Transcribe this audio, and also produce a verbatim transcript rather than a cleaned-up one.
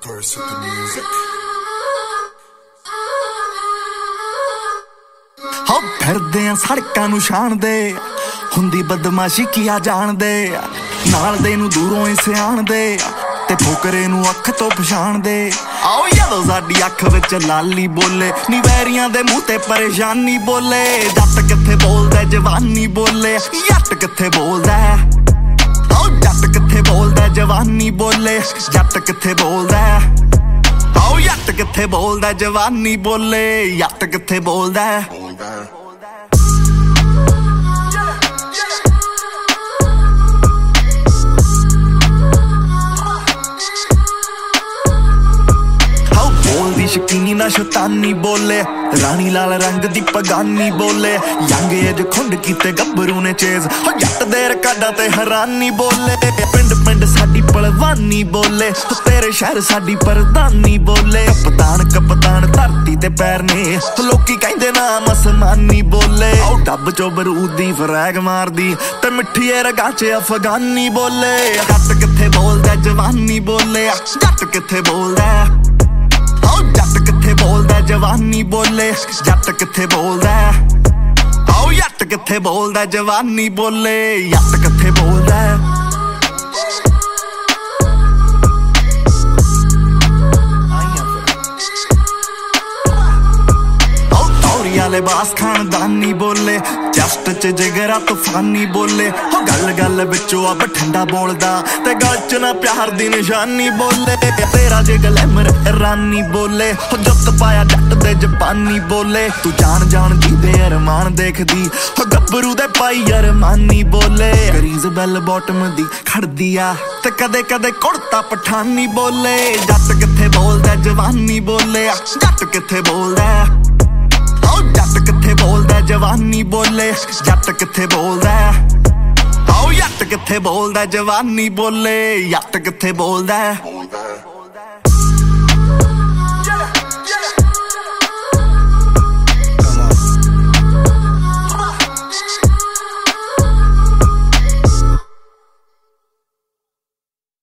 Curse with the music. ਹੋ ਫਿਰਦੇ ਆ ਸੜਕਾਂ ਨੂੰ ਛਾਣਦੇ ਹੁੰਦੀ ਬਦਮਾਸ਼ੀ ਕੀਆ ਜਾਣਦੇ ਨਾਲ ਦੇ ਨੂੰ ਦੂਰੋਂ ਹੀ ਸਿਆਣਦੇ ਤੇ ਫੁਕਰੇ ਨੂੰ ਅੱਖ ਤੋਂ ਪਛਾਣਦੇ ਆਓ ਜਦੋਂ ਸਾਡੀ ਅੱਖ ਵਿੱਚ ਲਾਲੀ ਬੋਲੇ ਨੀ ਵੈਰੀਆਂ ਦੇ ਮੂੰਹ ਤੇ ਪਰੇਸ਼ਾਨੀ ਬੋਲੇ ਜੱਟ ਕਿੱਥੇ ਬੋਲਦਾ ਜਵਾਨੀ ਬੋਲੇ ਜੱਟ ਕਿੱਥੇ ਬੋਲਦਾ ਆਓ ਜੱਟ ਕਿੱਥੇ ਬੋਲਦਾ ਜਵਾਨੀ ਬੋਲੇ ਜੱਟ ਕਿੱਥੇ ਬੋਲਦਾ ਆਓ ਜੱਟ ਕਿੱਥੇ ਬੋਲਦਾ ਜਵਾਨੀ ਬੋਲੇ ਜੱਟ ਕਿੱਥੇ ਬੋਲਦਾ ਸ਼ਕੀਨੀ ਨਾ ਸ਼ੈਤਾਨੀ ਬੋਲੇ ਰਾਣੀ ਲਾਲ ਰੰਗ ਦੀ ਪਗਾਨੀ ਬੋਲੇ ਯੰਗ ਏਜ ਖੁੰਡ ਕੀਤੇ ਗੱਭਰੂ ਨੇ ਚੇਜ਼ ਹੋ ਜੱਟ ਦੇ ਰਕਾਡਾਂ ਤੇ ਹੈਰਾਨੀ ਬੋਲੇ ਪਿੰਡ ਪਿੰਡ ਸਾਡੀ ਪਲਵਾਨੀ ਬੋਲੇ ਤੇਰੇ ਸ਼ਹਿਰ ਸਾਡੀ ਪਰਦਾਨੀ ਬੋਲੇ ਕਪਤਾਨ ਕਪਤਾਨ ਧਰਤੀ ਤੇ ਪੈਰ ਨੇ ਲੋਕੀ ਕਹਿੰਦੇ ਨਾਮ ਅਸਮਾਨੀ ਬੋਲੇ ਉਹ ਡੱਬ ਚੋਂ ਬਰੂਦ ਦੀ ਫਰੈਗ ਮਾਰਦੀ ਤੇ ਮਿੱਠੀ ਏ ਰਗਾਂ ਚ ਅਫਗਾਨੀ ਬੋਲੇ ਜੱਟ ਕਿੱਥੇ ਬੋਲਦਾ ਜਵਾਨੀ ਬੋਲੇ ਜੱਟ ਕਿੱਥੇ ਬੋਲਦਾ ਜੱਟ ਕਿੱਥੇ ਬੋਲਦਾ ਜਵਾਨੀ ਬੋਲੇ ਜੱਟ ਕਿੱਥੇ ਬੋਲਦਾ ਆਓ ਜੱਟ ਕਿੱਥੇ ਬੋਲਦਾ ਜਵਾਨੀ ਬੋਲੇ ਜੱਟ ਕਿੱਥੇ ਬੋਲਦਾ ਲਿਬਾਸ ਖਾਨਦਾਨੀ ਬੋਲੇ ਜਸਟ ਚ ਜਿਗਰਾ ਤੂਫਾਨੀ ਬੋਲੇ ਹੋ ਗੱਲ ਗੱਲ ਵਿੱਚੋਂ ਆ ਬਠੰਡਾ ਬੋਲਦਾ ਤੇ ਗਲ ਚ ਨਾ ਪਿਆਰ ਦੀ ਨਿਸ਼ਾਨੀ ਬੋਲੇ ਤੇਰਾ ਜੇ ਗਲੈਮਰ ਰਾਨੀ ਬੋਲੇ ਹੋ ਜੱਟ ਪਾਇਆ ਜੱਟ ਦੇ ਜਪਾਨੀ ਬੋਲੇ ਤੂੰ ਜਾਣ ਜਾਣ ਦੀ ਦੇ ਅਰਮਾਨ ਦੇਖਦੀ ਹੋ ਗੱਭਰੂ ਦੇ ਪਾਈ ਅਰਮਾਨੀ ਬੋਲੇ ਕਰੀਜ਼ ਬੈਲ ਬਾਟਮ ਦੀ ਖੜਦੀ ਆ ਤੇ ਕਦੇ ਕਦੇ ਕੁੜਤਾ ਪਠਾਨੀ ਬੋਲੇ ਜੱਟ ਕਿੱਥੇ ਬੋਲਦਾ ਜਵਾਨੀ ਬੋਲੇ ਜੱਟ ਕਿੱਥੇ ਬੋਲਦਾ ਜੱਟ ਕਿੱਥੇ ਬੋਲਦਾ ਜਵਾਨੀ ਬੋਲੇ ਜੱਟ ਕਿੱਥੇ ਬੋਲਦਾ ਆਓ ਜੱਟ ਕਿੱਥੇ ਬੋਲਦਾ ਜਵਾਨੀ ਬੋਲੇ ਜੱਟ ਕਿੱਥੇ ਬੋਲਦਾ